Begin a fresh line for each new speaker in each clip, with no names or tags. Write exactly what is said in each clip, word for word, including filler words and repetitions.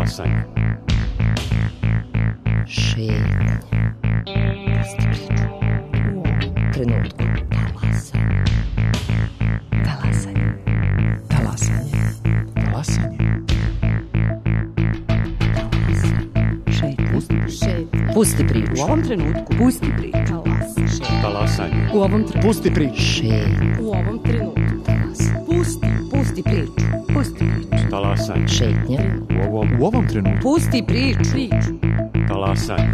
Talasanje.
Šetnje. U ovom trenutku. Talasanje. Talasanje. Talasanje.
Talasanje.
Šetnje. Šetnje. Pusti priču.
U ovom trenutku.
Pusti priču.
Talasanje.
U ovom trenutku.
Pusti priču.
Šetnje.
U ovom trenutku.
Talasanje.
Pusti. Pusti priču. Pusti priču.
Talasanje.
Šetnje.
U ovom, u ovom trenutku.
Pusti priču. Priču.
Talasanje.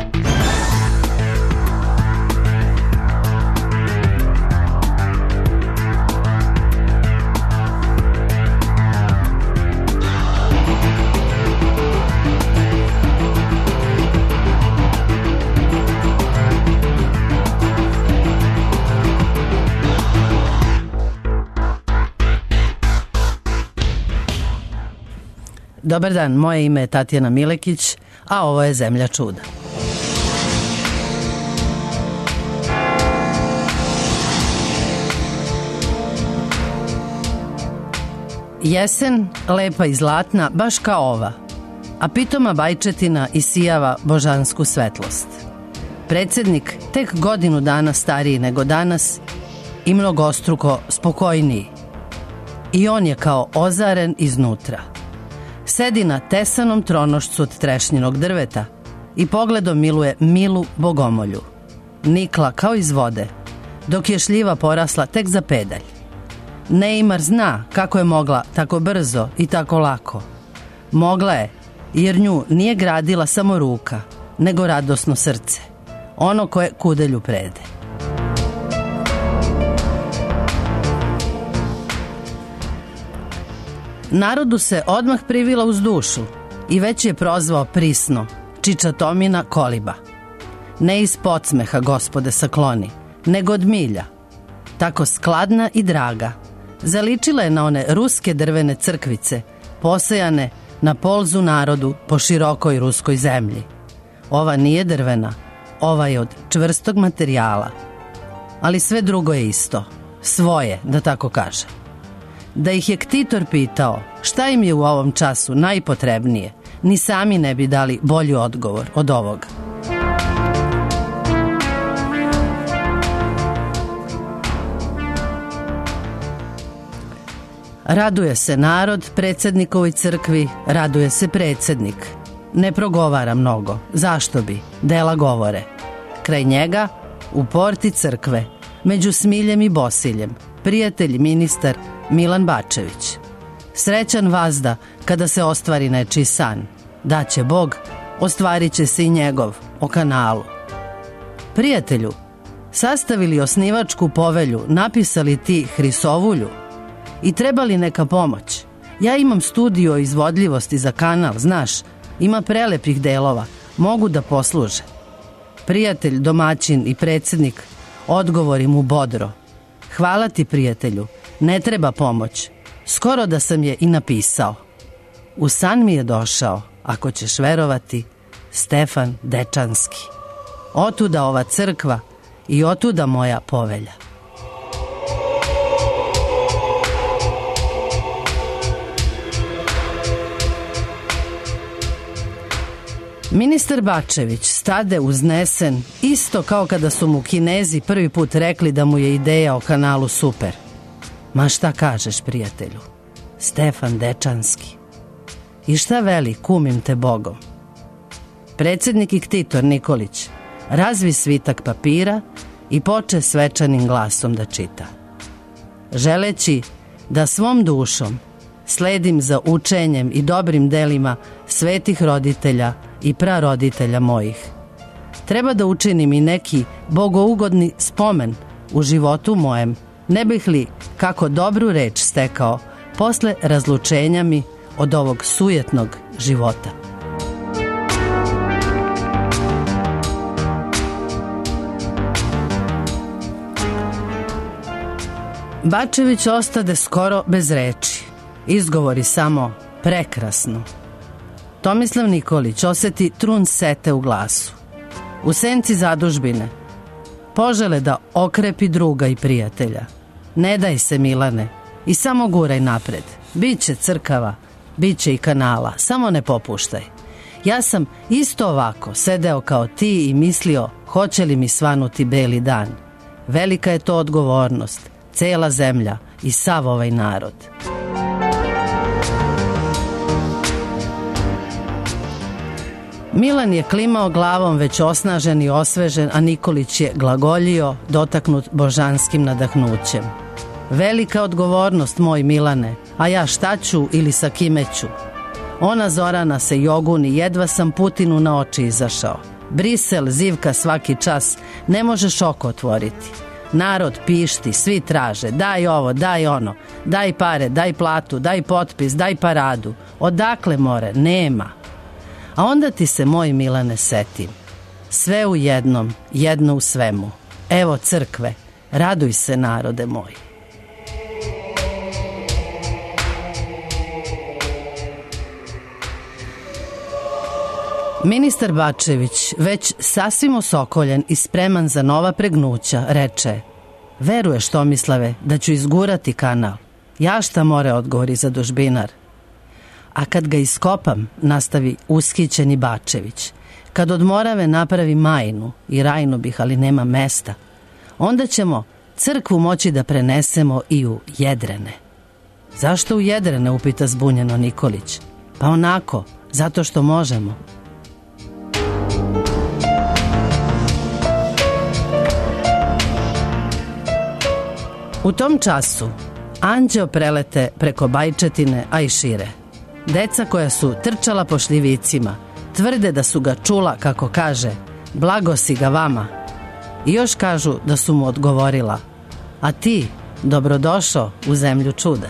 Dobar dan, moje ime je Tatjana Milekić, a ovo je Zemlja čuda. Jesen, lepa i zlatna, baš kao ova, a pitoma bajčetina isijava božansku svetlost. Predsjednik, tek godinu dana stariji nego danas i mnogostruko spokojniji. I on je kao ozaren iznutra. Sedi na tesanom tronošcu od trešnjinog drveta i pogledom miluje milu bogomolju. Nikla kao iz vode, dok je šljiva porasla tek za pedalj. Neimar zna kako je mogla tako brzo i tako lako. Mogla je, jer nju nije gradila samo ruka, nego radosno srce, ono koje kudelju prede. Narodu se odmah privila uz dušu i već je prozvao prisno Čiča Tomina Koliba. Ne iz podsmeha, gospode, sakloni, nego od milja. Tako skladna i draga, zaličila je na one ruske drvene crkvice, posejane na polzu narodu po širokoj ruskoj zemlji. Ova nije drvena, ova je od čvrstog materijala. Ali sve drugo je isto, svoje, da tako kaže. Da ih je Ktitor pitao šta im je u ovom času najpotrebnije, ni sami ne bi dali bolji odgovor od ovoga. Raduje se narod predsjednikovoj crkvi, raduje se predsjednik. Ne progovara mnogo, zašto bi, dela govore. Kraj njega, u porti crkve, među Smiljem i Bosiljem, prijatelj ministar Milan Bačević. Srećan vazda kada se ostvari nečiji san. Daće Bog, ostvarit će se i njegov o kanalu. Prijatelju, sastavili osnivačku povelju, napisali ti Hrisovulju i trebali neka pomoć. Ja imam studiju o izvodljivosti za kanal, znaš, ima prelepih delova, mogu da posluže. Prijatelj, domaćin i predsjednik odgovori mu bodro. Hvala ti, prijatelju, ne treba pomoć. Skoro da sam je i napisao. U san mi je došao, ako ćeš verovati, Stefan Dečanski. Otuda ova crkva i otuda moja povelja. Ministar Bačević stade uznesen, isto kao kada su mu Kinezi prvi put rekli da mu je ideja o kanalu super. Ma šta kažeš, prijatelju? Stefan Dečanski. I šta veli, kumim te Bogom? Predsjednik i Ktitor Nikolić razvi svitak papira i poče svečanim glasom da čita. Želeći da svom dušom sledim za učenjem i dobrim delima svetih roditelja i praroditelja mojih. Treba da učinim i neki bogougodni spomen u životu mojem, ne bih li kako dobru reč stekao posle razlučenja mi od ovog sujetnog života. Bačević ostade skoro bez reči. Izgovori samo prekrasno. Tomislav Nikolić oseti trun sete u glasu. U senci zadužbine požele da okrepi druga i prijatelja. Ne daj se, Milane, i samo guraj napred. Biće crkava, Biće i kanala, samo ne popuštaj. Ja sam isto ovako sedeo kao ti i mislio hoće li mi svanuti beli dan. Velika je to odgovornost, cela zemlja i sav ovaj narod. Milan je klimao glavom već osnažen i osvežen, a Nikolić je glagoljio, dotaknut božanskim nadahnućem. Velika odgovornost, moj Milane, a ja šta ću ili sa kime ću? Ona Zorana se joguni, jedva sam Putinu na oči izašao. Brisel zivka svaki čas, ne možeš oko otvoriti. Narod pišti, svi traže, daj ovo, daj ono, daj pare, daj platu, daj potpis, daj paradu. Odakle more? Nema. A onda ti se, moj Milane, setim. Sve u jednom, jedno u svemu. Evo crkve, raduj se, narode moj. Ministar Bačević, već sasvim osokoljen i spreman za nova pregnuća, reče: veruješ, Tomislave, da ću izgurati kanal? Ja šta more, odgovori zadužbinar. A kad ga iskopam, nastavi ushićeni Bačević, kad od Morave napravi Majnu i Rajnu bih, ali nema mesta, onda ćemo crkvu moći da prenesemo i u Jedrene. Zašto u Jedrene, upita zbunjeno Nikolić. Pa onako, zato što možemo. U tom času anđeo prelete preko Bajčetine, a i šire. Deca koja su trčala po šljivicima tvrde da su ga čula kako kaže: blago si ga vama. I još kažu da su mu odgovorila: a ti, dobrodošao u zemlju čuda.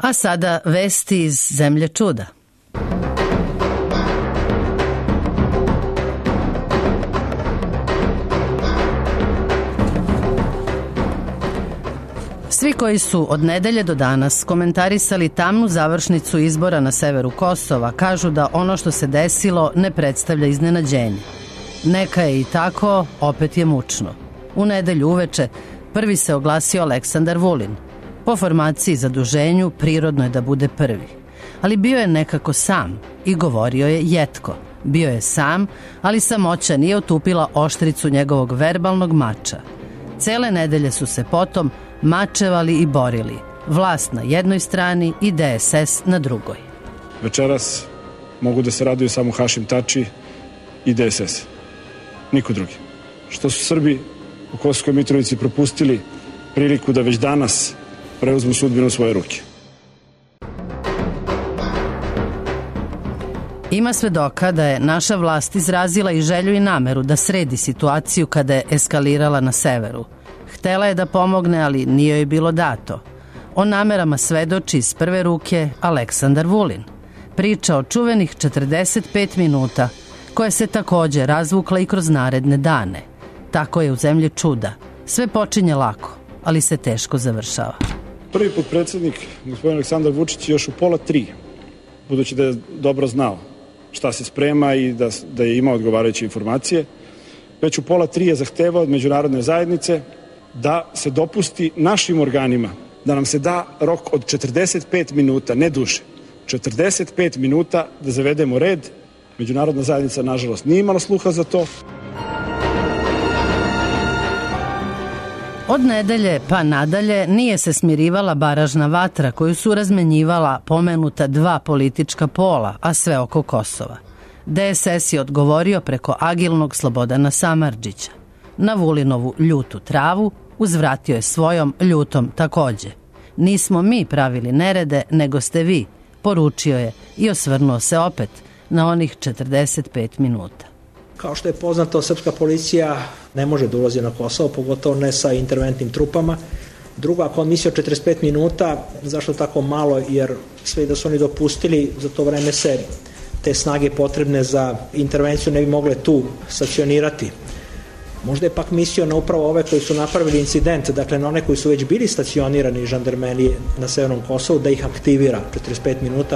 A sada vesti iz zemlje čuda. Svi koji su od nedelje do danas komentarisali tamnu završnicu izbora na severu Kosova kažu da ono što se desilo ne predstavlja iznenađenje. Neka je i tako, opet je mučno. U nedelju uveče prvi se oglasio Aleksandar Vulin. Po formaciji i zaduženju prirodno je da bude prvi. Ali bio je nekako sam i govorio je jetko. Bio je sam, ali samoća nije otupila oštricu njegovog verbalnog mača. Cele nedelje su se potom mačevali i borili. Vlast na jednoj strani i D S S na drugoj.
Večeras mogu da se raduju samo Hašim Tači i D S S. Niko drugi. Što su Srbi u Kosovskoj Mitrovici propustili priliku da već danas preuzmu sudbinu u svoje ruke.
Ima svedoka da je naša vlast izrazila i želju i nameru da sredi situaciju kada je eskalirala na severu. Htela je da pomogne, ali nije joj bilo dato. O namerama svedoči iz prve ruke Aleksandar Vulin. Priča o čuvenih četrdeset pet minuta, koja se takođe razvukla i kroz naredne dane. Tako je u zemlji čuda. Sve počinje lako, ali se teško završava.
Prvi potpredsednik, gospodin Aleksandar Vučić, još u pola tri, budući da je dobro znao šta se sprema i da, da je imao odgovarajuće informacije, već u pola tri je zahtevao od međunarodne zajednice da se dopusti našim organima, da nam se da rok od četrdeset pet minuta, ne duže, četrdeset pet minuta da zavedemo red. Međunarodna zajednica, nažalost, nije imala sluha za to.
Od nedelje pa nadalje nije se smirivala baražna vatra koju su razmenjivala pomenuta dva politička pola, a sve oko Kosova. D S S je odgovorio preko agilnog Slobodana Samardžića. Na Vulinovu ljutu travu uzvratio je svojom ljutom takođe. Nismo mi pravili nerede, nego ste vi, poručio je i osvrnuo se opet na onih četrdeset pet minuta.
Kao što je poznato, srpska policija ne može da ulazi na Kosovo, pogotovo ne sa interventnim trupama. Drugo, ako on mislio četrdeset pet minuta, zašto tako malo? Jer sve da su oni dopustili, za to vreme se te snage potrebne za intervenciju ne bi mogle tu stacionirati. Možda je pak mislio na upravo ove koji su napravili incident, dakle na one koji su već bili stacionirani žandarmeriji na severnom Kosovu, da ih aktivira četrdeset pet minuta.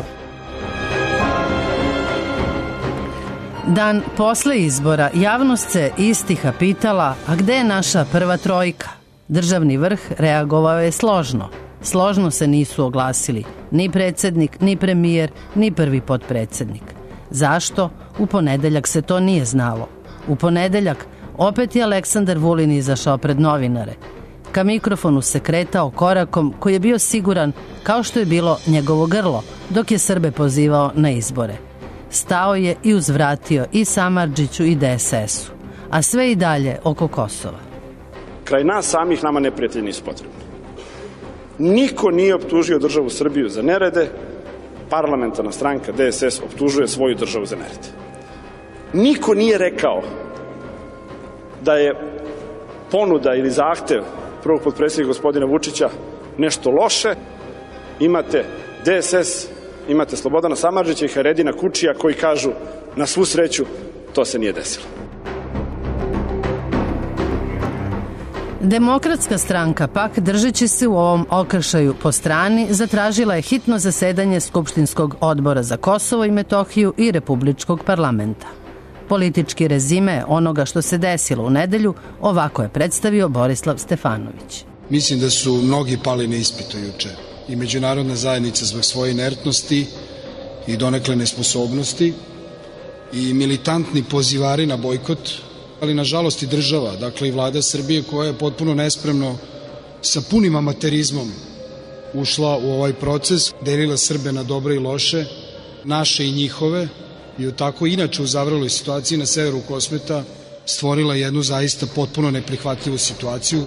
Dan posle izbora javnost se istiha pitala, a gde je naša prva trojka? Državni vrh reagovao je složno. Složno se nisu oglasili ni predsednik, ni premijer, ni prvi potpredsednik. Zašto? U ponedeljak se to nije znalo. U ponedeljak opet je Aleksandar Vulin izašao pred novinare. Ka mikrofonu se kretao korakom koji je bio siguran kao što je bilo njegovo grlo dok je Srbe pozivao na izbore. Stao je i uzvratio i Samardžiću i D S S-u, a sve i dalje oko Kosova.
Kraj nas samih nama neprijatelji nisu potrebni. Niko nije optužio državu Srbiju za nerede, parlamentarna stranka D S S optužuje svoju državu za nerede. Niko nije rekao da je ponuda ili zahtev prvog potpredsjednika gospodina Vučića nešto loše. Imate D S S, imate Slobodana Samardžića i Haredina Kučija koji kažu na svu sreću to se nije desilo.
Demokratska stranka pak, držeći se u ovom okršaju po strani, zatražila je hitno zasedanje Skupštinskog odbora za Kosovo i Metohiju i Republičkog parlamenta. Politički rezime onoga što se desilo u nedelju ovako je predstavio Borislav Stefanović.
Mislim da su mnogi pali na ispitu juče. I međunarodna zajednica zbog svoje inertnosti i donekle nesposobnosti i militantni pozivari na bojkot, ali nažalost i država, dakle i vlada Srbije koja je potpuno nespremno sa punim amaterizmom ušla u ovaj proces, delila Srbe na dobre i loše, naše i njihove, i u tako inače u zavreloj situaciji na severu Kosmeta stvorila jednu zaista potpuno neprihvatljivu situaciju.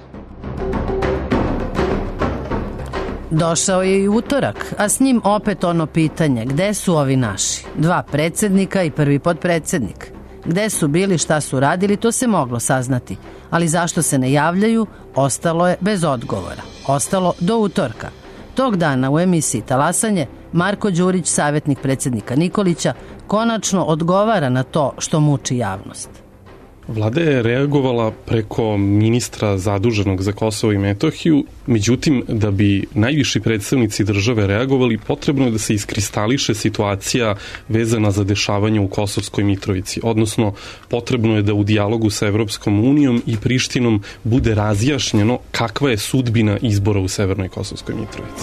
Došao je i utorak, a s njim opet ono pitanje, gde su ovi naši? Dva predsednika i prvi potpredsednik. Gde su bili, šta su radili, to se moglo saznati, ali zašto se ne javljaju, ostalo je bez odgovora. Ostalo do utorka. Tog dana u emisiji Talasanje Marko Đurić, savjetnik predsjednika Nikolića, konačno odgovara na to što muči javnost.
Vlada je reagovala preko ministra zaduženog za Kosovo i Metohiju, međutim, da bi najviši predstavnici države reagovali, potrebno je da se iskristališe situacija vezana za dešavanje u Kosovskoj Mitrovici, odnosno potrebno je da u dijalogu sa Evropskom unijom i Prištinom bude razjašnjeno kakva je sudbina izbora u Severnoj Kosovskoj Mitrovici.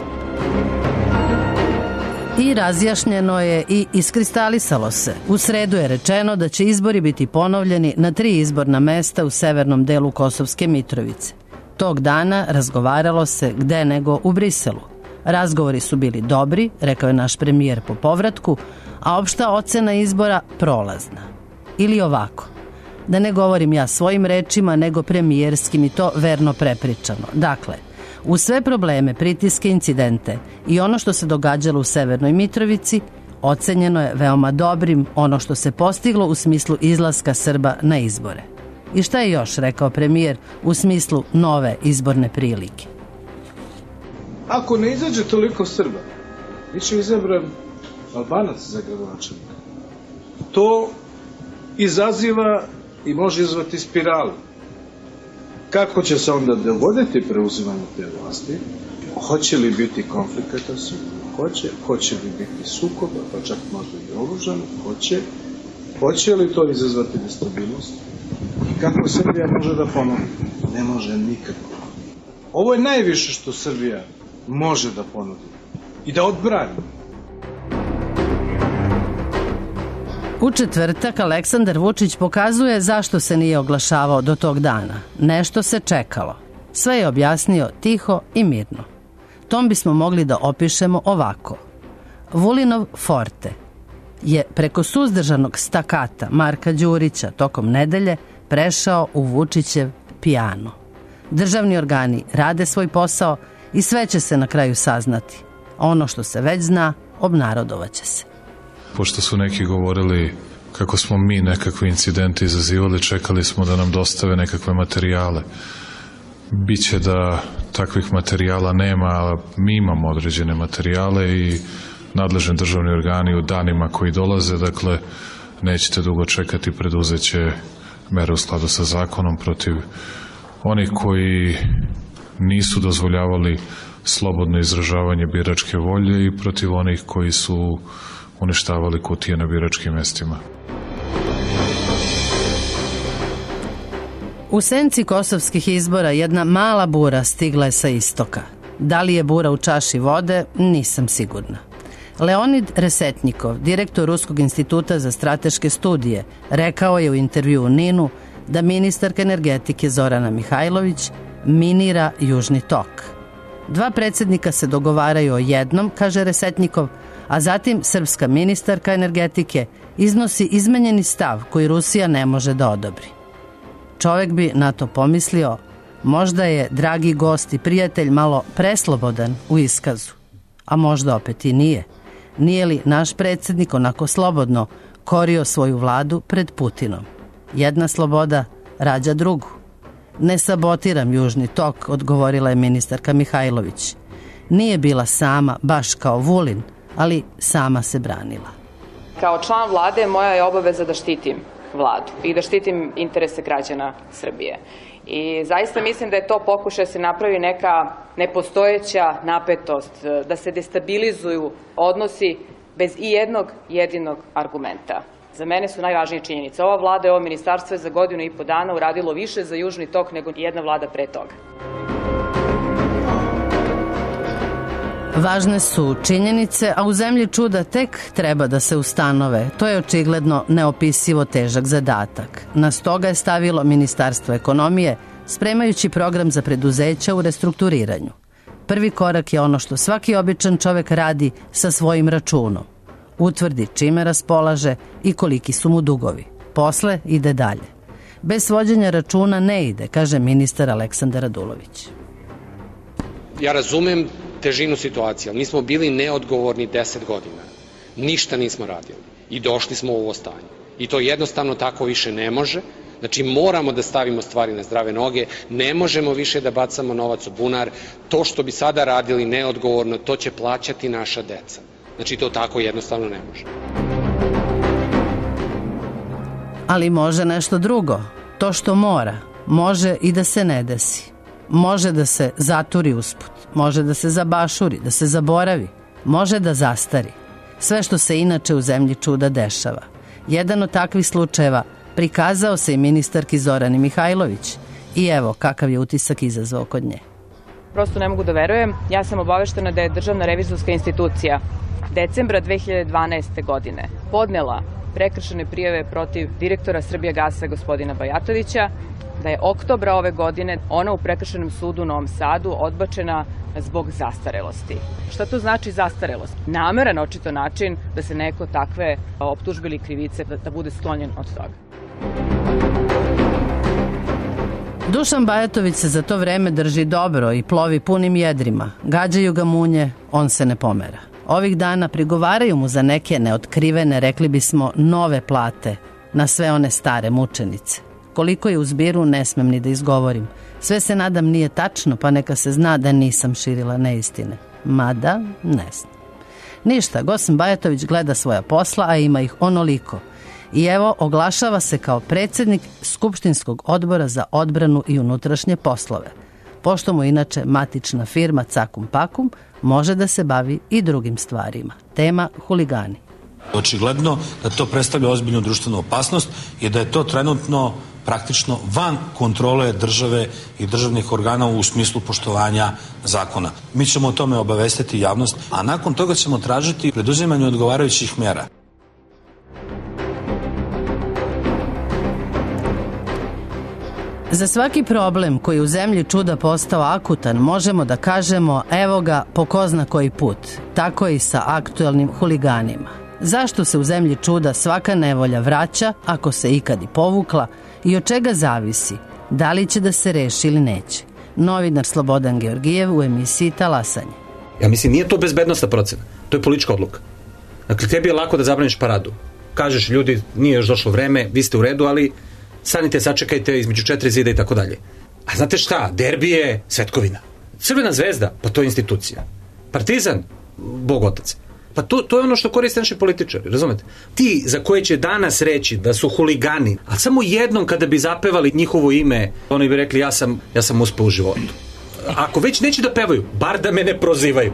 I razjašnjeno je i iskristalisalo se. U sredu je rečeno da će izbori biti ponovljeni na tri izborna mesta u severnom delu Kosovske Mitrovice. Tog dana razgovaralo se gde nego u Briselu. Razgovori su bili dobri, rekao je naš premijer po povratku, a opšta ocena izbora prolazna. Ili ovako, da ne govorim ja svojim rečima, nego premijerskim i to verno prepričano. Dakle, uz sve probleme, pritiske, incidente i ono što se događalo u Severnoj Mitrovici, ocenjeno je veoma dobrim ono što se postiglo u smislu izlaska Srba na izbore. I šta je još rekao premijer u smislu nove izborne prilike?
Ako ne izađe toliko Srba, biće izabran Albanac za gradonačelnika. To izaziva i može izvati spiralu. Kako će se onda dogoditi preuzimanje te vlasti? Hoće li biti konflikata? Hoće. Hoće li biti sukoba, pa čak možda i oružan? Hoće. Hoće li to izazvati nestabilnost? I kako Srbija može da ponovi? Ne može nikako. Ovo je najviše što Srbija može da ponudi i da odbrani.
U četvrtak Aleksandar Vučić pokazuje zašto se nije oglašavao do tog dana. Nešto se čekalo. Sve je objasnio tiho i mirno. Tom bismo mogli da opišemo ovako. Vulinov forte je preko suzdržanog stakata Marka Đurića tokom nedelje prešao u Vučićev pijano. Državni organi rade svoj posao i sve će se na kraju saznati. Ono što se već zna, obnarodovaće se.
Pošto su neki govorili kako smo mi nekakve incidente izazivali, čekali smo da nam dostave nekakve materijale. Biće da takvih materijala nema, a mi imamo određene materijale i nadležni državni organi u danima koji dolaze, dakle, nećete dugo čekati, preduzeće mere u skladu sa zakonom protiv onih koji nisu dozvoljavali slobodno izražavanje biračke volje i protiv onih koji su uništavali kutije na biračkim mestima.
U senci kosovskih izbora jedna mala bura stigla je sa istoka. Da li je bura u čaši vode, nisam sigurna. Leonid Resetnikov, direktor Ruskog instituta za strateške studije, rekao je u intervju u Ninu da ministarka energetike Zorana Mihajlović minira Južni tok. Dva predsjednika se dogovaraju o jednom, kaže Resetnikov, a zatim srpska ministarka energetike iznosi izmenjeni stav koji Rusija ne može da odobri. Čovjek bi na to pomislio, možda je dragi gost i prijatelj malo preslobodan u iskazu, a možda opet i nije. Nije li naš predsjednik onako slobodno korio svoju vladu pred Putinom? Jedna sloboda rađa drugu. Ne sabotiram Južni tok, odgovorila je ministarka Mihajlović. Nije bila sama, baš kao Vulin, ali sama se branila.
Kao član vlade moja je obaveza da štitim vladu i da štitim interese građana Srbije. I zaista mislim da je to pokušaj da se napravi neka nepostojeća napetost, da se destabilizuju odnosi bez i jednog jedinog argumenta. Za mene su najvažnije činjenice. Ova vlada i ovo ministarstvo je za godinu i po dana uradilo više za Južni tok nego jedna vlada pre toga.
Važne su činjenice, a u zemlji čuda tek treba da se ustanove. To je očigledno neopisivo težak zadatak. Na stoga je stavilo Ministarstvo ekonomije, spremajući program za preduzeća u restrukturiranju. Prvi korak je ono što svaki običan čovek radi sa svojim računom. Utvrdi čime raspolaže i koliki su mu dugovi. Posle ide dalje. Bez vođenja računa ne ide, kaže ministar Aleksandar Radulović.
Ja razumem težinu situacije, ali mi smo bili neodgovorni deset godina. Ništa nismo radili i došli smo u ovo stanje. I to jednostavno tako više ne može. Znači moramo da stavimo stvari na zdrave noge, ne možemo više da bacamo novac u bunar, to što bi sada radili neodgovorno, to će plaćati naša deca. Znači to tako jednostavno ne može.
Ali može nešto drugo. To što mora, može i da se ne desi. Može da se zaturi usput, može da se zabašuri, da se zaboravi, može da zastari. Sve što se inače u zemlji čuda dešava. Jedan od takvih slučajeva prikazao se i ministarki Zorani Mihajlović. I evo kakav je utisak izazvao kod nje.
Prosto ne mogu da verujem. Ja sam obaveštena da je Državna revizorska institucija decembra dve hiljade dvanaeste. godine podnela prekršajne prijave protiv direktora Srbijagasa gospodina Bajatovića, da je oktobra ove godine ona u Prekršajnom sudu u Novom Sadu odbačena zbog zastarelosti. Šta to znači zastarelost? Nameran očito način da se neko takve optužbe ili krivice da, da bude sklonjen od toga.
Dušan Bajatović se za to vreme drži dobro i plovi punim jedrima. Gađaju ga munje, on se ne pomera. Ovih dana prigovaraju mu za neke neotkrivene, rekli bismo, nove plate na sve one stare mučenice. Koliko je u zbiru, ne smem ni da izgovorim. Sve se nadam nije tačno, pa neka se zna da nisam širila neistine. Mada, ne znam. Ništa, Gosan Bajatović gleda svoja posla, a ima ih onoliko. I evo, oglašava se kao predsjednik Skupštinskog odbora za odbranu i unutrašnje poslove. Pošto mu inače matična firma Cakum Pakum može da se bavi i drugim stvarima. Tema huligani.
Očigledno da to predstavlja ozbiljnu društvenu opasnost i da je to trenutno praktično van kontrole države i državnih organa u smislu poštovanja zakona. Mi ćemo o tome obavestiti javnost, a nakon toga ćemo tražiti preduzimanje odgovarajućih mjera.
Za svaki problem koji u zemlji čuda postao akutan, možemo da kažemo evo ga po ko zna koji put. Tako i sa aktuelnim huliganima. Zašto se u zemlji čuda svaka nevolja vraća, ako se ikad i povukla, i od čega zavisi, da li će da se reši ili neće? Novinar Slobodan Georgijev u emisiji Talasanje.
Ja mislim, nije to bezbednostna procena, to je politička odluka. Dakle, tebi je lako da zabraniš paradu. Kažeš, ljudi, nije još došlo vreme, vi ste u redu, ali stanite, sačekajte između četiri zida i tako dalje. A znate šta, derbi je svetkovina. Crvena zvezda, pa to je institucija. Partizan, Bog otac. Pa to, to je ono što koriste naši političari, razumete? Ti za koje će danas reći da su huligani, a samo jednom kada bi zapevali njihovo ime, oni bi rekli ja sam, ja sam uspeo u životu. Ako već neće da pevaju, bar da me ne prozivaju.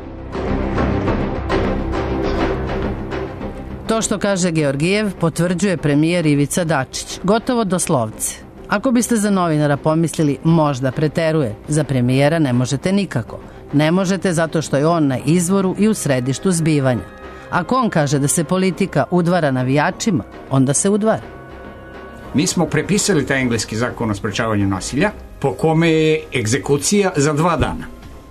To što kaže Georgijev potvrđuje premijer Ivica Dačić, gotovo doslovce. Ako biste za novinara pomislili možda preteruje, za premijera ne možete nikako. Ne možete zato što je on na izvoru i u središtu zbivanja. Ako on kaže da se politika udvara navijačima, onda se udvara.
Mi smo prepisali taj engleski zakon o sprečavanju nasilja, po kome je egzekucija za dva dana.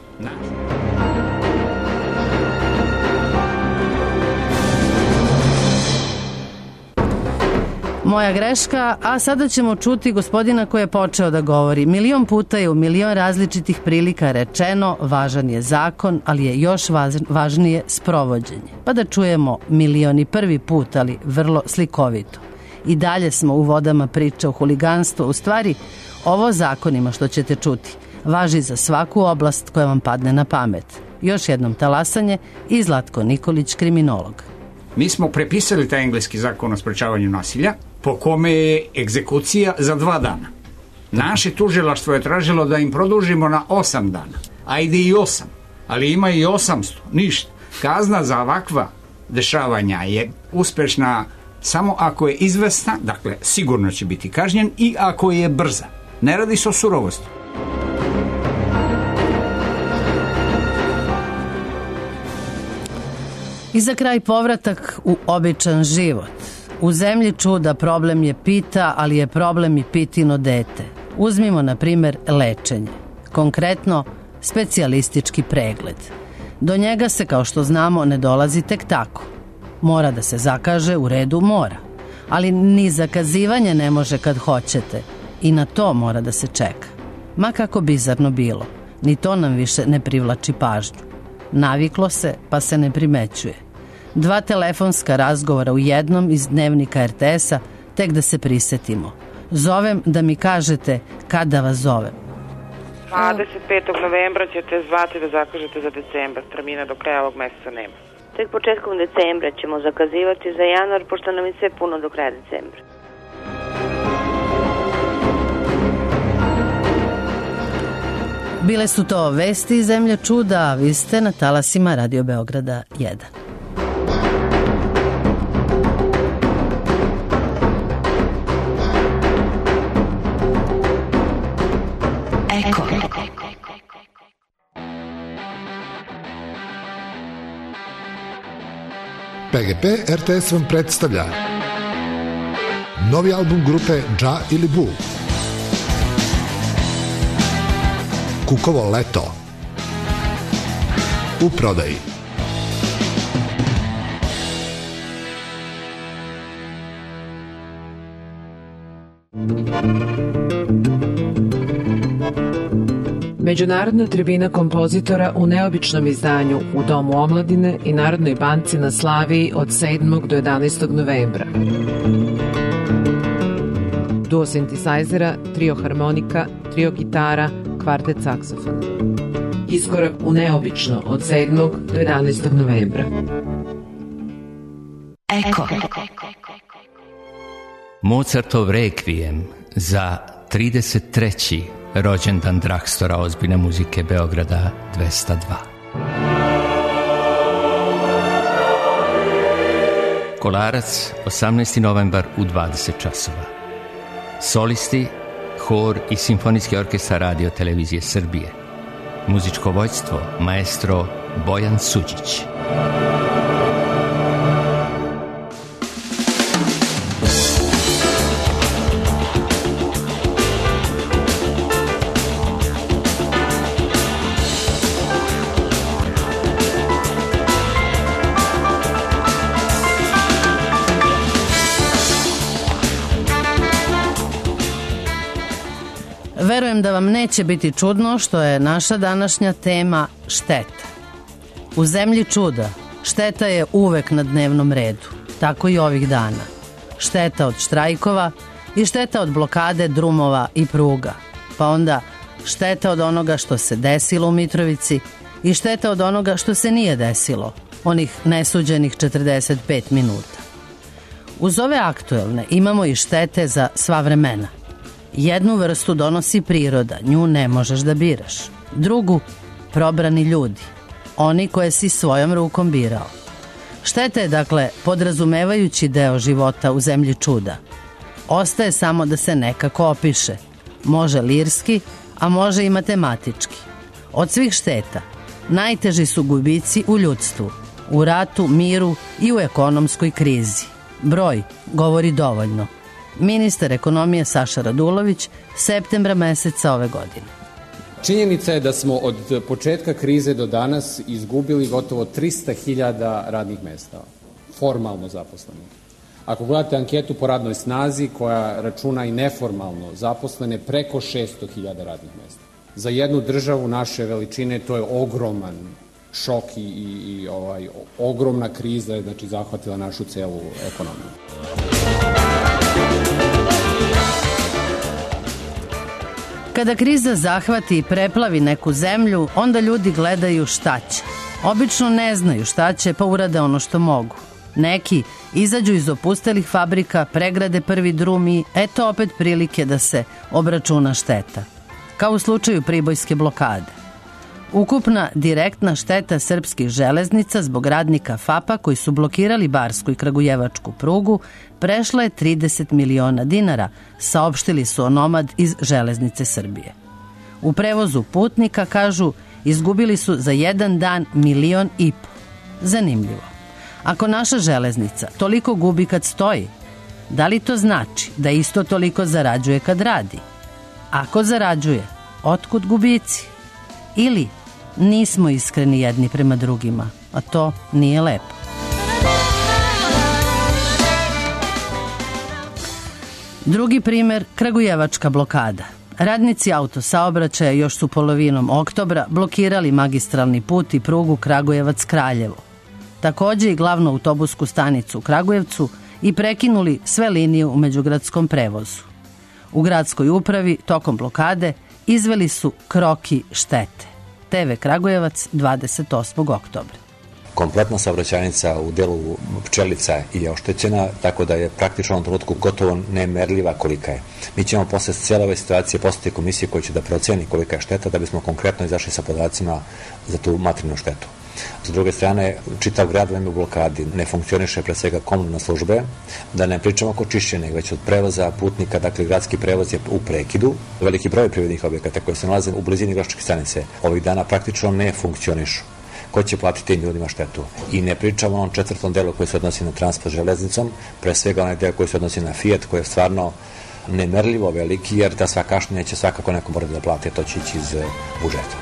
Moja greška, a sada ćemo čuti gospodina koji je počeo da govori. Milion puta je u milion različitih prilika rečeno, važan je zakon, ali je još važnije sprovođenje. Pa da čujemo milion i prvi put, ali vrlo slikovito. I dalje smo u vodama priče o huliganstvu. U stvari, ovo zakonima što ćete čuti važi za svaku oblast koja vam padne na pamet. Još jednom Talasanje i Zlatko Nikolić, kriminolog.
Mi smo prepisali taj engleski zakon o sprečavanju nasilja, po kome je egzekucija za dva dana. Naše tužilaštvo je tražilo da im produžimo na osam dana. Ajde i osam, ali ima i osamsto, ništa. Kazna za ovakva dešavanja je uspešna samo ako je izvesna, dakle sigurno će biti kažnjen, i ako je brza. Ne radi se o surovosti.
I za kraj povratak u običan život. U zemlji čuda problem je pita, ali je problem i pitino dete. Uzmimo, na primjer, lečenje. Konkretno, specijalistički pregled. Do njega se, kao što znamo, ne dolazi tek tako. Mora da se zakaže, u redu mora. Ali ni zakazivanje ne može kad hoćete. I na to mora da se čeka. Ma kako bizarno bilo, ni to nam više ne privlači pažnju. Naviklo se, pa se ne primećuje. Dva telefonska razgovora u jednom iz dnevnika er te esa, tek da se prisetimo. Zovem da mi kažete kada vas zovem.
dvadeset petog novembra ćete zvati da zakažete za decembar. Termina do kraja ovog meseca nema.
Tek početkom decembra ćemo zakazivati za januar, pošto nam je sve puno do kraja decembra.
Bile su to vesti iz zemlje čuda, a vi ste na talasima Radio Beograda jedan.
Eko.
P G P R T S vam predstavlja novi album grupe Dža ili Bu, Kukovo leto, u prodaji.
Međunarodna tribina kompozitora u neobičnom izdanju u Domu omladine i Narodnoj banci na Slaviji od sedmog do jedanaestog novembra. Duo sintisajzera, trio harmonika, trio gitara, kvartet saksofona. Iskorak u neobično od sedmog do jedanaestog novembra.
Eko.
Mozartov rekvijem za trideset treći rođendan Drakstora ozbiljne muzike Beograda dvesta dva. Kolarac, osamnaesti novembar u dvadeset časova. Solisti, hor i simfonijski orkestar Radio Televizije Srbije. Muzičko vođstvo maestro Bojan Suđić.
Verujem da vam neće biti čudno što je naša današnja tema šteta. U zemlji čuda šteta je uvek na dnevnom redu, tako i ovih dana. Šteta od štrajkova i šteta od blokade drumova i pruga, pa onda šteta od onoga što se desilo u Mitrovici i šteta od onoga što se nije desilo, onih nesuđenih četrdeset pet minuta. Uz ove aktuelne imamo i štete za sva vremena. Jednu vrstu donosi priroda, nju ne možeš da biraš. Drugu, probrani ljudi, oni koje si svojom rukom birao. Šteta je, dakle, podrazumevajući deo života u zemlji čuda. Ostaje samo da se nekako opiše. Može lirski, a može i matematički. Od svih šteta, najteži su gubici u ljudstvu, u ratu, miru i u ekonomskoj krizi. Broj govori dovoljno. Ministar ekonomije Saša Radulović, septembra meseca ove godine.
Činjenica je da smo od početka krize do danas izgubili gotovo trista hiljada radnih mesta, formalno zaposlenih. Ako gledate anketu po radnoj snazi koja računa i neformalno zaposlene, preko šesto hiljada radnih mesta. Za jednu državu naše veličine to je ogroman šok i, i, i ovaj, ogromna kriza je, znači, zahvatila našu celu ekonomiju.
Kada kriza zahvati i preplavi neku zemlju, onda ljudi gledaju šta će. Obično ne znaju šta će, pa urade ono što mogu. Neki izađu iz opustelih fabrika, pregrade prvi drum i eto opet prilike da se obračuna šteta. Kao u slučaju pribojske blokade. Ukupna direktna šteta srpskih železnica zbog radnika F A P-a koji su blokirali barsku i kragujevačku prugu prešla je trideset miliona dinara, saopštili su onomad iz Železnice Srbije. U prevozu putnika, kažu, izgubili su za jedan dan milion i po. Zanimljivo. Ako naša železnica toliko gubi kad stoji, da li to znači da isto toliko zarađuje kad radi? Ako zarađuje, otkud gubici? Ili nismo iskreni jedni prema drugima, a to nije lepo. Drugi primer, kragujevačka blokada. Radnici autosaobraćaja još su polovinom oktobra blokirali magistralni put i prugu Kragujevac-Kraljevo. Takođe i glavnu autobusku stanicu u Kragujevcu i prekinuli sve linije u međugradskom prevozu. U gradskoj upravi tokom blokade izveli su kroki štete. te ve Kragujevac, dvadeset osmog oktobra.
Kompletna saobraćajnica u delu Pčelica je oštećena, tako da je praktično u ovom trenutku gotovo nemerljiva kolika je. Mi ćemo posle cijele ove situacije poslati komisije koja će da proceni kolika je šteta da bismo konkretno izašli sa podacima za tu materijalnu štetu. S druge strane, čitav grad vam je u blokadi, ne funkcioniše pre svega komunalne službe, da ne pričamo oko čišćenja, već od prevoza putnika, dakle gradski prevoz je u prekidu. Veliki broj privrednih objekata koji se nalaze u blizini Gračke stanice ovih dana praktično ne funkcionišu. Ko će platiti tim ljudima štetu? I ne pričamo o onom četvrtom delu koji se odnosi na transport železnicom, pre svega onaj deo koji se odnosi na Fiat, koji je stvarno nemerljivo veliki, jer ta sva kašnjenja će svakako neko morati da plati, to će ići iz budžeta.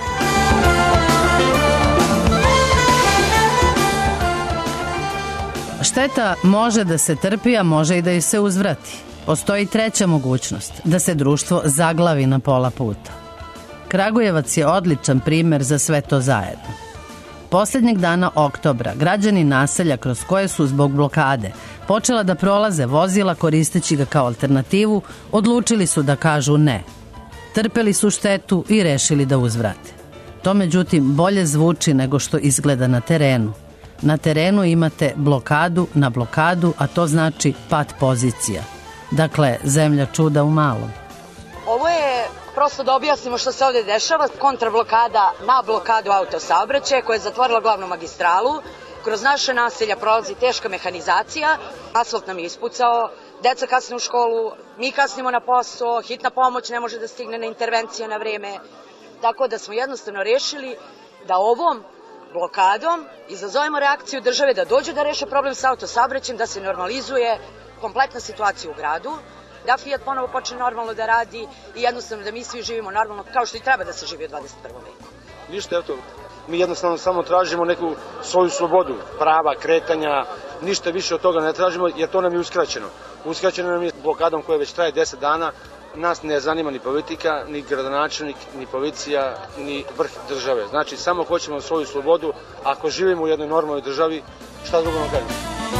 Šteta može da se trpi, a može i da i se uzvrati. Postoji treća mogućnost, da se društvo zaglavi na pola puta. Kragujevac je odličan primer za sve to zajedno. Poslednjeg dana oktobra građani naselja kroz koje su zbog blokade počela da prolaze vozila koristeći ga kao alternativu, odlučili su da kažu ne. Trpeli su štetu i rešili da uzvrate. To međutim bolje zvuči nego što izgleda na terenu. Na terenu imate blokadu na blokadu, a to znači pad pozicija. Dakle, zemlja čuda u malom.
Ovo je prosto da objasnimo što se ovde dešava. Kontrablokada na blokadu autosaobraćaja koja je zatvorila glavnu magistralu. Kroz naše naselja prolazi teška mehanizacija. Asfalt nam je ispucao, deca kasne u školu, mi kasnimo na posao, hitna pomoć ne može da stigne na intervencije na vreme. Tako da smo jednostavno rešili da ovom blokadom izazovemo reakciju države da dođe da reše problem sa autosaobraćajem, da se normalizuje kompletna situacija u gradu, da Fiat ponovo počne normalno da radi i jednostavno da mi svi živimo normalno kao što i treba da se živi u dvadeset prvom veku.
Ništa, eto, mi jednostavno samo tražimo neku svoju slobodu, prava, kretanja, ništa više od toga ne tražimo jer to nam je uskraćeno. Uskraćeno nam je blokadom koja već traje deset dana, nas ne zanima ni politika, ni gradonačelnik, ni policija, ni vrh države. Znači, samo hoćemo svoju slobodu, ako živimo u jednoj normalnoj državi, šta drugo nam kažemo?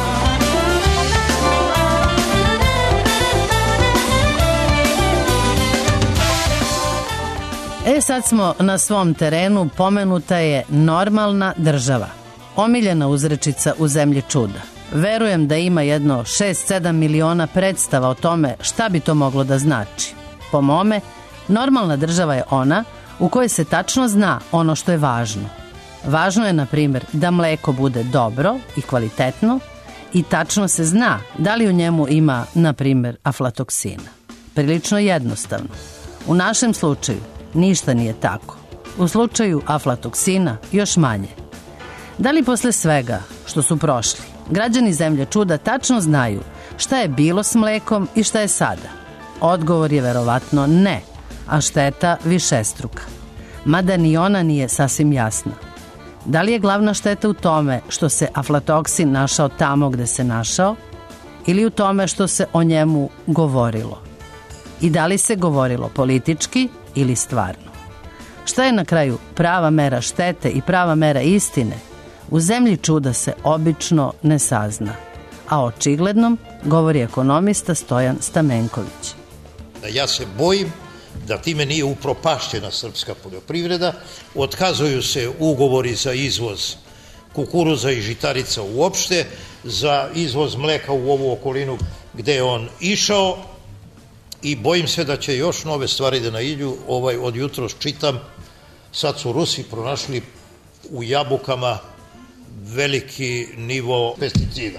E sad smo na svom terenu, pomenuta je normalna država. Omiljena uzrečica u zemlji čuda. Verujem da ima jedno šest sedam miliona predstava o tome šta bi to moglo da znači. Po mome, normalna država je ona u kojoj se tačno zna ono što je važno. Važno je, na primjer, da mleko bude dobro i kvalitetno i tačno se zna da li u njemu ima, na primjer, aflatoksina. Prilično jednostavno. U našem slučaju ništa nije tako. U slučaju aflatoksina još manje. Da li posle svega što su prošli, građani zemlje čuda tačno znaju šta je bilo s mlekom i šta je sada? Odgovor je verovatno ne, a šteta višestruka. Mada ni ona nije sasvim jasna. Da li je glavna šteta u tome što se aflatoksin našao tamo gde se našao ili u tome što se o njemu govorilo? I da li se govorilo politički ili stvarno? Šta je na kraju prava mera štete i prava mera istine? U zemlji čuda se obično ne sazna, a očiglednom govori ekonomista Stojan Stamenković.
Ja se bojim da time nije upropašćena srpska poljoprivreda, otkazuju se ugovori za izvoz kukuruza i žitarica uopšte, za izvoz mleka u ovu okolinu gde je on išao i bojim se da će još nove stvari da naiđu. Ovaj, od jutros čitam, sad su Rusi pronašli u jabukama veliki nivo pesticida.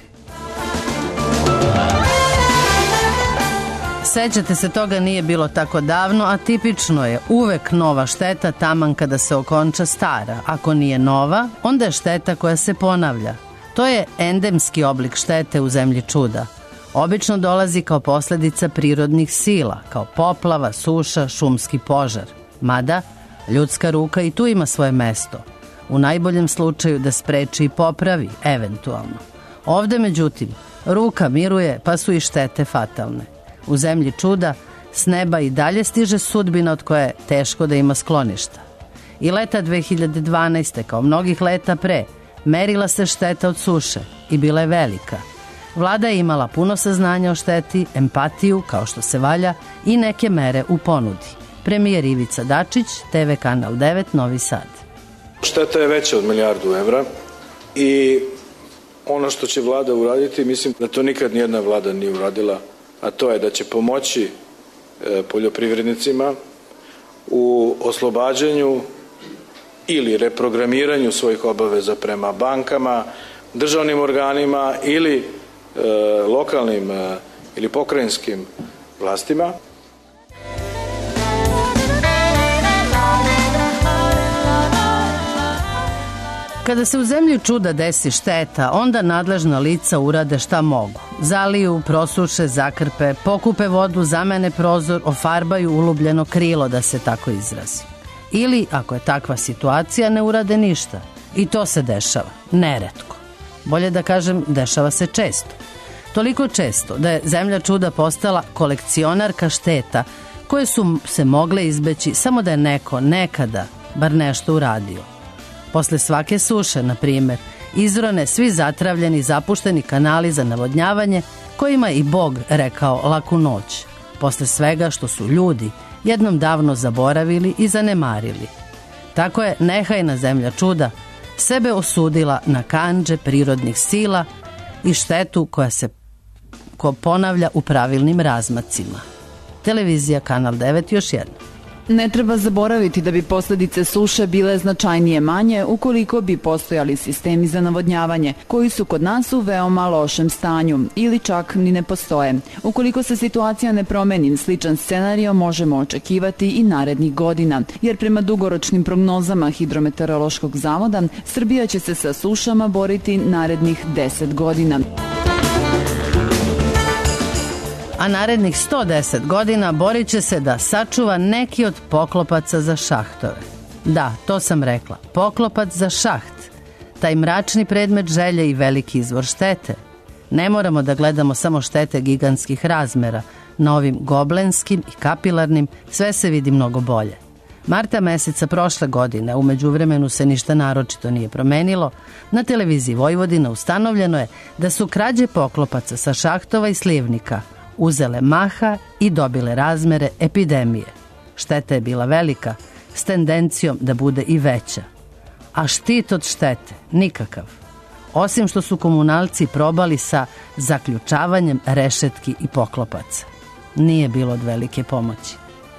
Sećate se, toga nije bilo tako davno, a tipično je uvek nova šteta taman kada se okonča stara. Ako nije nova, onda je šteta koja se ponavlja. To je endemski oblik štete u zemlji čuda. Obično dolazi kao posledica prirodnih sila, kao poplava, suša, šumski požar. Mada, ljudska ruka i tu ima svoje mesto. U najboljem slučaju da spreči i popravi, eventualno. Ovde, međutim, ruka miruje, pa su i štete fatalne. U zemlji čuda s neba i dalje stiže sudbina od koje je teško da ima skloništa. I leta dve hiljade dvanaeste, kao mnogih leta pre, merila se šteta od suše i bila je velika. Vlada je imala puno saznanja o šteti, empatiju, kao što se valja, i neke mere u ponudi. Premijer Ivica Dačić, te ve Kanal devet, Novi Sad.
Šteta je veća od milijardu evra i ono što će vlada uraditi, mislim da to nikad nijedna vlada nije uradila, a to je da će pomoći poljoprivrednicima u oslobađanju ili reprogramiranju svojih obaveza prema bankama, državnim organima ili e, lokalnim e, ili pokrajinskim vlastima.
Kada se u zemlji čuda desi šteta, onda nadležna lica urade šta mogu. Zaliju, prosuše, zakrpe, pokupe vodu, zamene prozor, ofarbaju ulubljeno krilo, da se tako izrazi. Ili, ako je takva situacija, ne urade ništa. I to se dešava, neretko. Bolje da kažem, dešava se često. Toliko često da je zemlja čuda postala kolekcionarka šteta koje su se mogle izbeći samo da je neko nekada bar nešto uradio. Posle svake suše, na primjer, izrone svi zatravljeni, zapušteni kanali za navodnjavanje, kojima i Bog rekao laku noć. Posle svega što su ljudi jednom davno zaboravili i zanemarili. Tako je nehajna zemlja čuda sebe osudila na kandže prirodnih sila i štetu koja se ko ponavlja u pravilnim razmacima. Televizija Kanal devet još jedno.
Ne treba zaboraviti da bi posljedice suše bile značajnije manje ukoliko bi postojali sistemi za navodnjavanje, koji su kod nas u veoma lošem stanju ili čak ni ne postoje. Ukoliko se situacija ne promeni, sličan scenario možemo očekivati i narednih godina, jer prema dugoročnim prognozama Hidrometeorološkog zavoda, Srbija će se sa sušama boriti narednih deset godina. A narednih sto deset godina borit će se da sačuva neki od poklopaca za šahtove. Da, to sam rekla, poklopac za šaht, taj mračni predmet želje i veliki izvor štete. Ne moramo da gledamo samo štete gigantskih razmera, na ovim goblenskim i kapilarnim sve se vidi mnogo bolje. Marta meseca prošle godine, u međuvremenu se ništa naročito nije promenilo, na televiziji Vojvodina ustanovljeno je da su krađe poklopaca sa šahtova i slivnika uzele maha i dobile razmere epidemije. Šteta je bila velika, s tendencijom da bude i veća. A štit od štete nikakav. Osim što su komunalci probali sa zaključavanjem rešetki i poklopaca. Nije bilo od velike pomoći.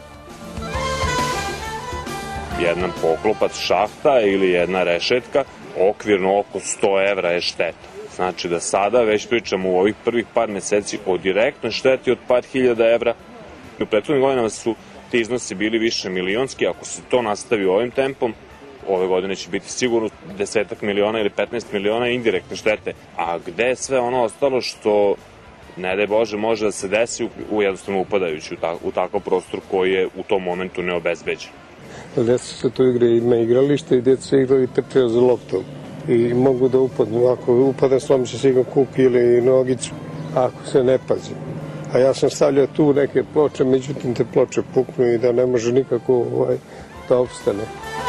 Jedan poklopac šahta ili jedna rešetka, okvirno oko sto evra je šteta. Znači da sada već pričamo u ovih prvih par meseci o direktnoj šteti od par hiljada evra. U prethodnim godinama su ti iznosi bili više milionski. Ako se to nastavi ovim tempom, ove godine će biti sigurno desetak miliona ili petnaest miliona indirektne štete. A gde je sve ono ostalo što, ne daj Bože, može da se desi u jednostavno upadajući u takav prostor koji je u tom momentu neobezbeđen?
Deca se tu igra, ima igralište i djeca se igraju i trčaju za loptom. I mogu da upadnu. Ako upadne, slomit će sigurno kuk ili nogicu, ako se ne pazi. A ja sam stavljao tu neke ploče, međutim te ploče puknu i da ne može nikako ovaj, da opstane.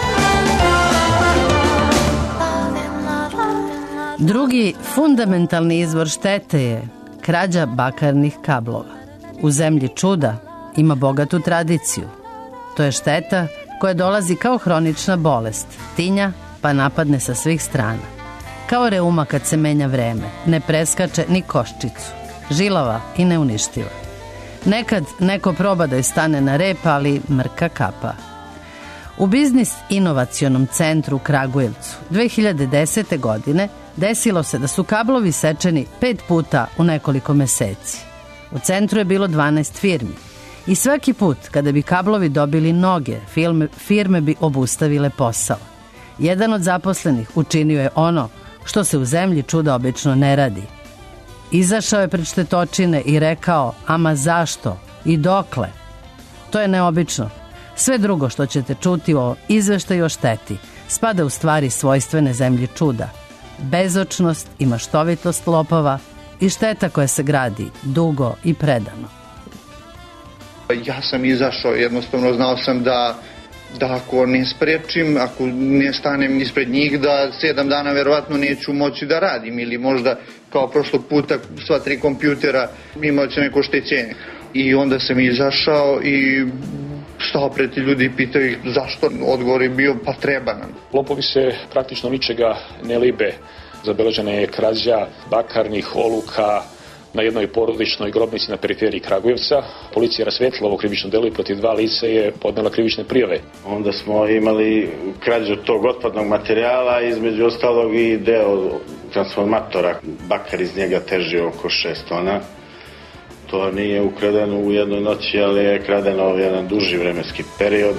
Drugi fundamentalni izvor štete je krađa bakarnih kablova. U zemlji čuda ima bogatu tradiciju. To je šteta koja dolazi kao hronična bolest, tinja, pa napadne sa svih strana. Kao reuma kad se menja vreme, ne preskače ni koščicu, žilava i neuništiva. Nekad neko proba da je stane na rep, ali mrka kapa. U Biznis inovacionom centru u Kragujevcu dve hiljade desete. godine desilo se da su kablovi sečeni pet puta u nekoliko meseci. U centru je bilo dvanaest firmi i svaki put kada bi kablovi dobili noge, firme, firme bi obustavile posao. Jedan od zaposlenih učinio je ono što se u zemlji čuda obično ne radi. Izašao je pred štetočine i rekao, ama zašto i dokle? To je neobično. Sve drugo što ćete čuti o izveštaju o šteti spada u stvari svojstvene zemlji čuda. Bezočnost i maštovitost lopova i šteta koja se gradi dugo i predano.
Ja sam izašao, jednostavno znao sam da
da ako ne sprečim, ako ne stanem ispred njih, da sedam dana verovatno neću moći da radim ili možda kao prošlog puta sva tri kompjutera imaće neko oštećenje. I onda sam izašao i stao pred ti ljudi i pitao ih zašto. Odgovor je bio pa treba nam.
Lopovi se praktično ničega ne libe. Zabeležena je krađa bakarnih oluka na jednoj porodičnoj grobnici na periferiji Kragujevca. Policija je rasvetlila ovo krivično delo i protiv dva lica je podnela krivične prijave.
Onda smo imali krađu tog otpadnog materijala, između ostalog i deo transformatora. Bakar iz njega teži oko šest tona. To nije ukradeno u jednoj noći, ali je kradeno u jedan duži vremenski period.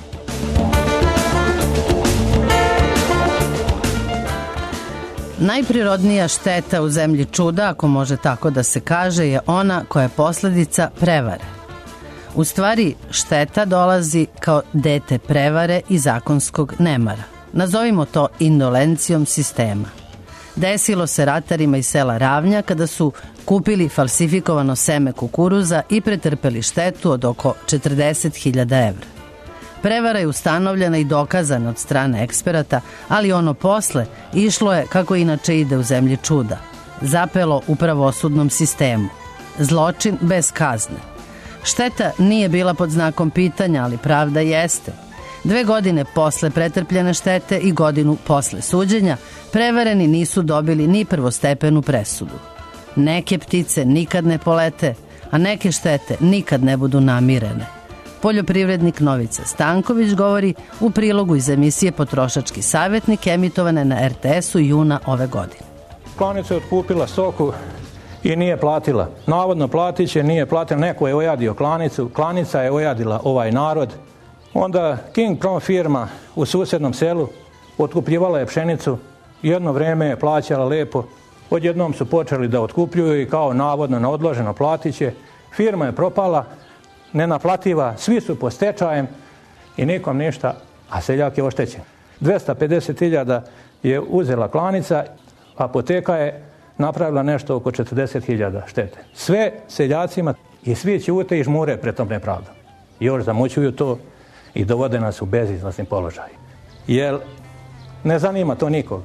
Najprirodnija šteta u zemlji čuda, ako može tako da se kaže, je ona koja je posledica prevare. U stvari, šteta dolazi kao dete prevare i zakonskog nemara. Nazovimo to indolencijom sistema. Desilo se ratarima iz sela Ravnja kada su kupili falsifikovano seme kukuruza i pretrpeli štetu od oko četrdeset hiljada evra. Prevara je ustanovljena i dokazana od strane eksperata, ali ono posle išlo je kako inače ide u zemlji čuda. Zapelo u pravosudnom sistemu. Zločin bez kazne. Šteta nije bila pod znakom pitanja, ali pravda jeste. Dve godine posle pretrpljene štete i godinu posle suđenja, prevareni nisu dobili ni prvostepenu presudu. Neke ptice nikad ne polete, a neke štete nikad ne budu namirene. Poljoprivrednik Novica Stanković govori u prilogu iz emisije Potrošački savjetnik emitovane na er te esu juna ove godine.
Klanica je otkupila stoku i nije platila. Navodno platit će, nije platila, neko je ojadio klanicu, klanica je ojadila ovaj narod. Onda King Prom firma u susjednom selu otkupljivala je pšenicu, jedno vreme je plaćala lepo, odjednom su počeli da otkupljuju i kao navodno neodloženo platit će. Firma je propala, nenaplativa, svi su pod stečajem i nikom ništa, a seljak je oštećen. dvesta pedeset hiljada je uzela klanica, apoteka je napravila nešto oko četrdeset hiljada štete. Sve seljacima i svi ćute i žmure pred tom nepravdom. Još zamućuju to i dovode nas u bezizlazni položaj. Jer ne zanima to nikog.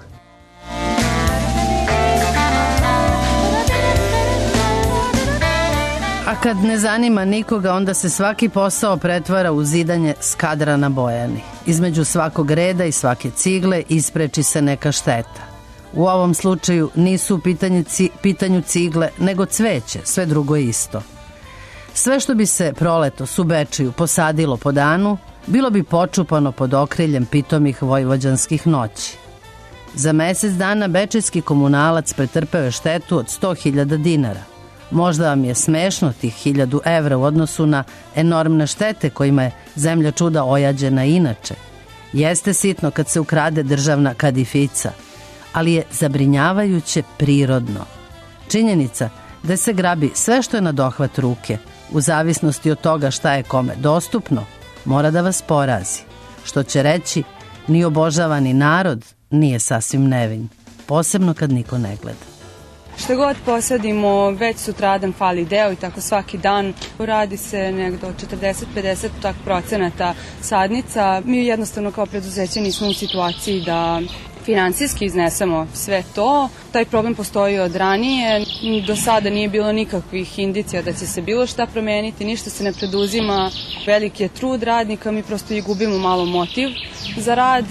A kad ne zanima nikoga, onda se svaki posao pretvara u zidanje skadra na Bojani. Između svakog reda i svake cigle ispreči se neka šteta. U ovom slučaju nisu u pitanju, pitanju cigle, nego cveće, sve drugo je isto. Sve što bi se proletos u Bečiju posadilo po danu, bilo bi počupano pod okriljem pitomih vojvođanskih noći. Za mesec dana bečejski komunalac pretrpeo je štetu od sto hiljada dinara. Možda vam je smešno tih hiljadu evra u odnosu na enormne štete kojima je zemlja čuda ojađena inače. Jeste sitno kad se ukrade državna kadifica, ali je zabrinjavajuće prirodno. Činjenica da se grabi sve što je na dohvat ruke, u zavisnosti od toga šta je kome dostupno, mora da vas porazi. Što će reći, ni obožavani narod nije sasvim nevin, posebno kad niko ne gleda.
Što god posadimo, već sutradan fali deo i tako svaki dan radi se negdje od četrdeset do pedeset procenata sadnica. Mi jednostavno kao preduzeće nismo u situaciji da finansijski iznesemo sve to. Taj problem postoji od ranije. Do sada nije bilo nikakvih indicija da će se bilo šta promeniti, ništa se ne preduzima. Veliki je trud radnika, mi prosto i gubimo malo motiv za rad.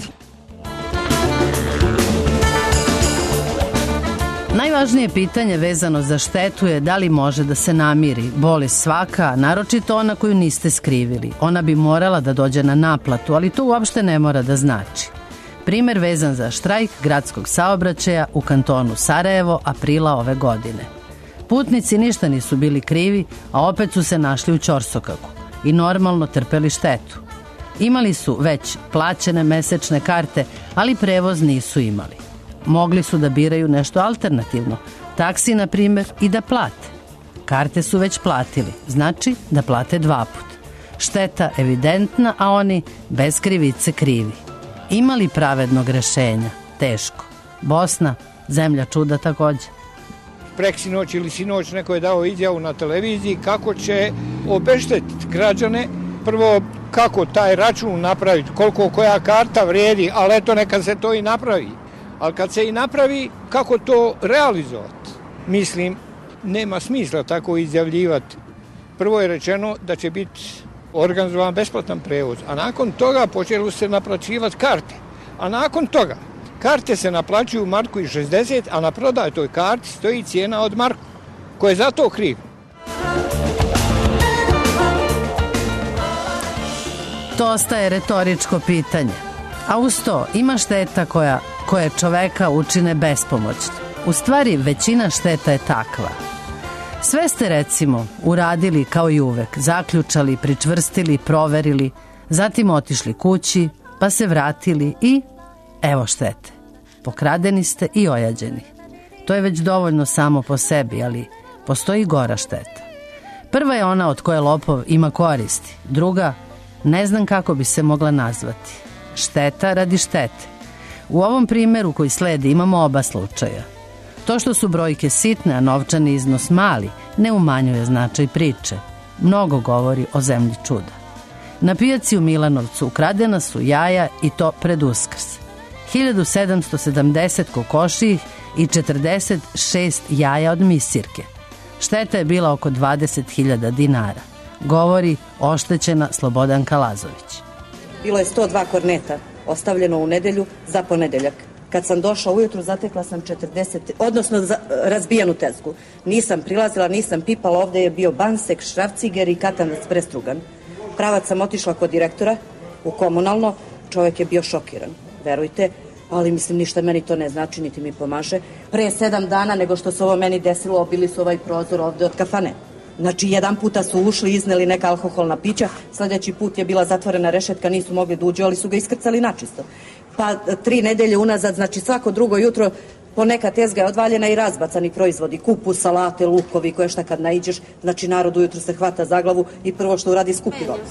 Najvažnije pitanje vezano za štetu je da li može da se namiri. Boli svaka, naročito ona koju niste skrivili. Ona bi morala da dođe na naplatu, ali to uopšte ne mora da znači. Primer vezan za štrajk gradskog saobraćaja u kantonu Sarajevo aprila ove godine. Putnici ništa nisu bili krivi, a opet su se našli u ćorsokaku i normalno trpeli štetu. Imali su već plaćene mesečne karte, ali prevoz nisu imali. Mogli su da biraju nešto alternativno, taksi na primjer, i da plate. Karte su već platili, znači da plate dva put. Šteta evidentna, a oni bez krivice krivi. Imali pravednog rešenja? Teško. Bosna, zemlja čuda također.
Preksinoć ili sinoć neko je dao izjavu na televiziji kako će obeštetiti građane. Prvo, kako taj račun napraviti, koliko koja karta vrijedi, ali eto neka se to i napravi. Ali kad se i napravi, kako to realizovati? Mislim, nema smisla tako izjavljivati. Prvo je rečeno da će biti organizovan besplatan prevoz, a nakon toga počelo se naplaćivati karte. A nakon toga, karte se naplaćuju marku i šezdeset, a na prodatoj karti stoji cijena od marku. Ko je za to kriv?
To ostaje retoričko pitanje. A uz to ima šteta koja, koja čoveka učine bespomoćno. U stvari, većina šteta je takva. Sve ste, recimo, uradili kao i uvek, zaključali, pričvrstili, proverili, zatim otišli kući, pa se vratili i evo štete. Pokradeni ste i ojađeni. To je već dovoljno samo po sebi, ali postoji gora šteta. Prva je ona od koje lopov ima koristi. Druga, ne znam kako bi se mogla nazvati. Šteta radi štete. U ovom primjeru koji sledi imamo oba slučaja. To što su brojke sitne, a novčani iznos mali, ne umanjuje značaj priče. Mnogo govori o zemlji čuda. Na pijaci u Milanovcu ukradena su jaja i to pred Uskrs. hiljadu sedamsto sedamdeset kokošijih i četrdeset šest jaja od misirke. Šteta je bila oko dvadeset hiljada dinara. Govori oštećena Slobodanka Lazović.
Bilo je sto dva korneta, ostavljeno u nedelju za ponedeljak. Kad sam došla ujutru, zatekla sam četrdeset, odnosno za, razbijanu tezgu. Nisam prilazila, nisam pipala, ovdje je bio bansek, šrafciger i katanac prestrugan. Pravac sam otišla kod direktora u komunalno, čovjek je bio šokiran, verujte, ali mislim ništa meni to ne znači, niti mi pomaže. Pre sedam dana nego što se ovo meni desilo, obili su ovaj prozor ovdje od kafane. Znači, jedan puta su ušli, izneli neka alkoholna pića, sljedeći put je bila zatvorena rešetka, nisu mogli da uđu, ali su ga iskrcali načisto. Pa tri nedelje unazad, znači svako drugo jutro poneka tezga je odvaljena i razbacani proizvodi, kupus, salate, lukovi, koje šta kad naiđeš, znači narod ujutru se hvata za glavu i prvo što uradi skupi ga.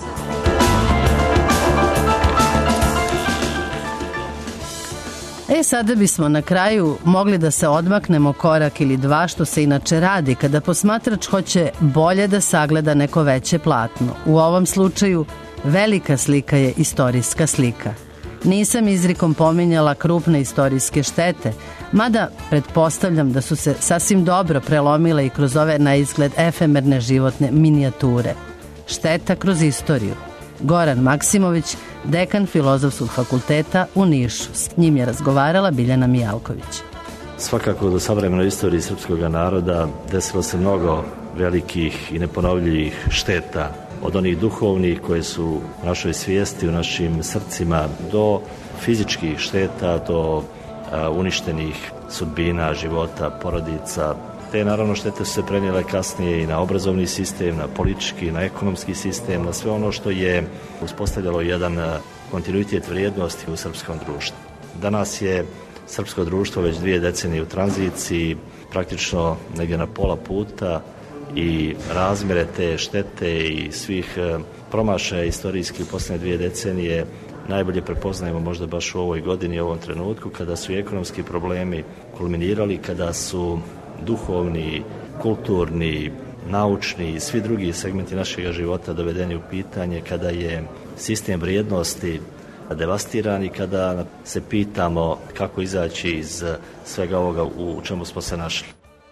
E, sada bismo na kraju mogli da se odmaknemo korak ili dva, što se inače radi kada posmatrač hoće bolje da sagleda neko veće platno. U ovom slučaju velika slika je istorijska slika. Nisam izrikom pominjala krupne istorijske štete, mada pretpostavljam da su se sasvim dobro prelomile i kroz ove na izgled efemerne životne minijature. Šteta kroz istoriju. Goran Maksimović, dekan Filozofskog fakulteta u Nišu. S njim je razgovarala Biljana Mijalković.
Svakako do savremenoj istoriji srpskog naroda desilo se mnogo velikih i neponovljivih šteta, od onih duhovnih koje su u našoj svijesti, u našim srcima, do fizičkih šteta, do a, uništenih sudbina, života, porodica. Te naravno štete su se prenijele kasnije i na obrazovni sistem, na politički, na ekonomski sistem, na sve ono što je uspostavljalo jedan kontinuitet vrijednosti u srpskom društvu. Danas je srpsko društvo već dvije decenije u tranziciji, praktično negdje na pola puta, i razmjere te štete i svih promašaja istorijskih u posljednje dvije decenije najbolje prepoznajemo možda baš u ovoj godini, u ovom trenutku, kada su i ekonomski problemi kulminirali, kada su duhovni, kulturni, naučni i svi drugi segmenti našeg života dovedeni u pitanje, kada je sistem vrijednosti devastiran i kada se pitamo kako izaći iz svega ovoga u čemu smo se našli.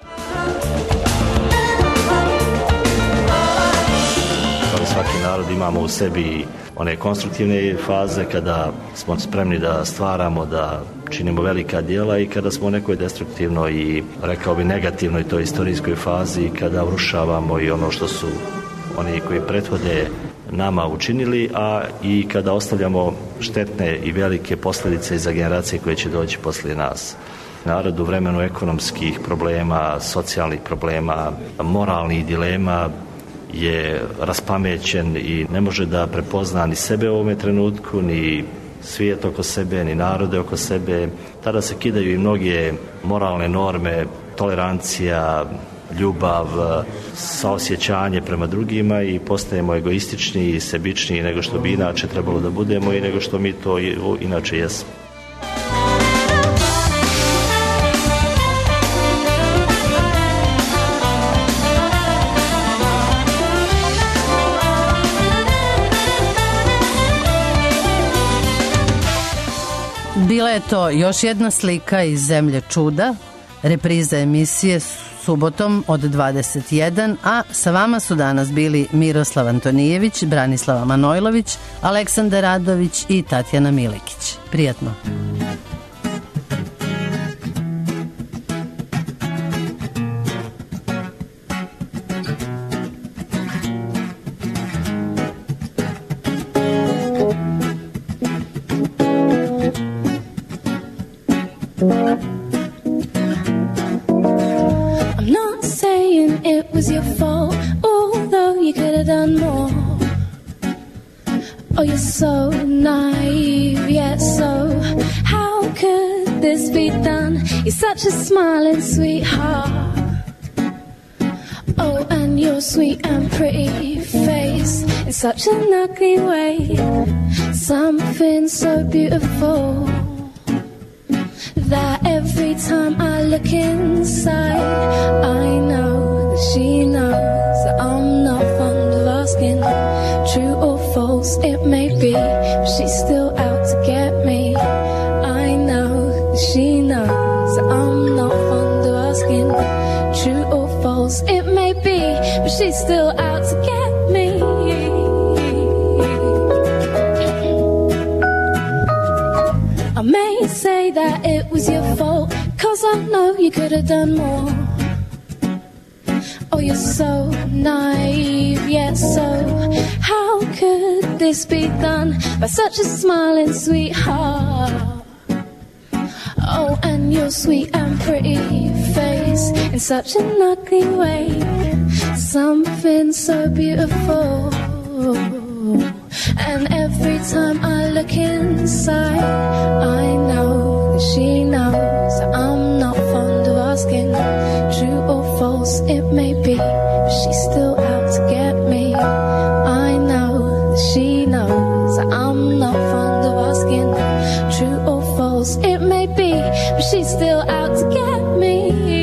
Svaki narod imamo u sebi one konstruktivne faze kada smo spremni da stvaramo, da činimo velika djela, i kada smo u nekoj destruktivnoj i, rekao bi, negativnoj toj istorijskoj fazi, kada urušavamo i ono što su oni koji prethode nama učinili, a i kada ostavljamo štetne i velike posljedice za generacije koje će doći poslije nas. Narod u vremenu ekonomskih problema, socijalnih problema, moralnih dilema je raspamećen i ne može da prepozna ni sebe u ovome trenutku, ni svijet oko sebe, ni narode oko sebe. Tada se kidaju i mnoge moralne norme, tolerancija, ljubav, saosjećanje prema drugima i postajemo egoistični i sebičniji nego što bi inače trebalo da budemo i nego što mi to inače jesmo.
je to još jedna slika iz Zemlje čuda, repriza emisije subotom od dvadeset jedan, a sa vama su danas bili Miroslav Antonijević, Branislava Manojlović, Aleksandar Radović i Tatjana Milikić. Prijatno.
Oh, you're so naive, yet so how could this be done? You're such a smiling sweetheart. Oh, and your sweet and pretty face in such an ugly way. Something so beautiful that every time I look inside, I know that she knows that I'm not fond of asking. True or false it may be, but she's still out to get me. I know that she knows that I'm not fond of asking. True or false it may be, but she's still out to get me. I may say that it was your fault, 'cause I know you could have done more. Oh, you're so naive, yet so how could this be done by such a smiling sweetheart? Oh, and your sweet and pretty face in such an ugly way. Something so beautiful. And every time I look inside, I know that she knows that I'm not fond of asking. True or false it may be, but she's still out to get me. I know that she knows that I'm not fond of asking. True or false it may be, but she's still out to get me.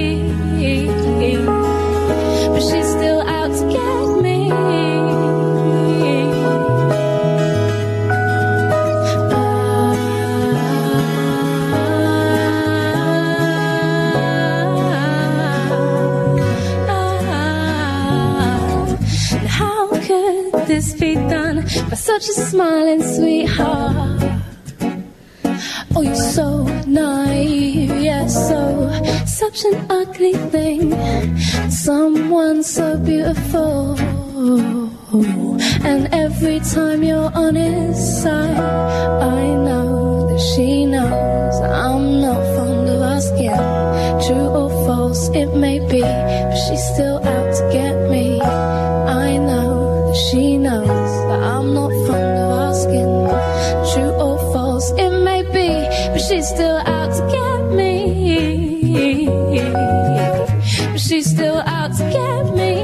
But she's still out to get me. This be done by such a smiling sweetheart. Oh, you're so naive, yes, so such an ugly thing. Someone so beautiful. And every time you're on his side, I know that she knows that I'm not fond of asking. True or false it may be, but she's still out to get me. I know she knows that I'm not fond of asking. True or false it may be, but she's still out to get me. But she's still out to get me.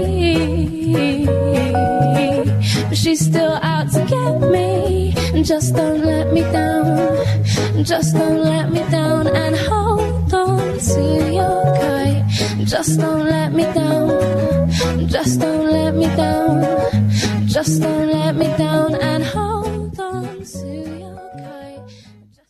But she's still out to get me. And just don't let me down. Just don't let me down. And hold on to your kite. Just don't let me down. Just don't let me down. Just don't let me down and